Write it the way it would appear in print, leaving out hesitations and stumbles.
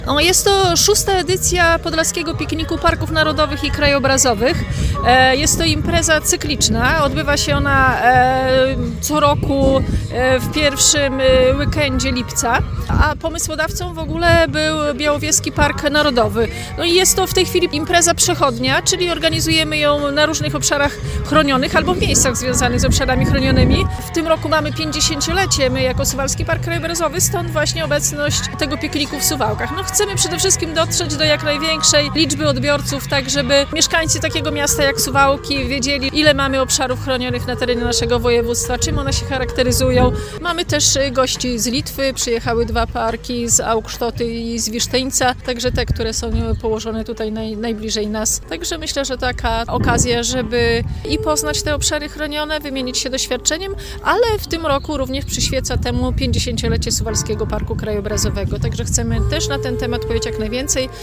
Jest to 6. edycja Podlaskiego Pikniku Parków Narodowych i Krajobrazowych. Jest to impreza cykliczna. Odbywa się ona co roku w pierwszym weekendzie lipca, a pomysłodawcą w ogóle był Białowieski Park Narodowy. I jest to w tej chwili impreza przechodnia, czyli organizujemy ją na różnych obszarach chronionych albo w miejscach związanych z obszarami chronionymi. W tym roku mamy 50-lecie, my jako Suwalski Park Krajobrazowy, stąd właśnie obecność tego pikniku w Suwałkach. Chcemy przede wszystkim dotrzeć do jak największej liczby odbiorców, tak żeby mieszkańcy takiego miasta jak Suwałki wiedzieli, ile mamy obszarów chronionych na terenie naszego województwa, czym one się charakteryzują. Mamy też gości z Litwy, przyjechały 2 parki z Augsztoty i z Wisztyńca, także te, które są położone tutaj najbliżej nas. Także myślę, że taka okazja, żeby i poznać te obszary chronione, wymienić się doświadczeniem, ale w tym roku również przyświeca temu 50-lecie Suwalskiego Parku Krajobrazowego, także chcemy też na ten temat powiedzieć jak najwięcej.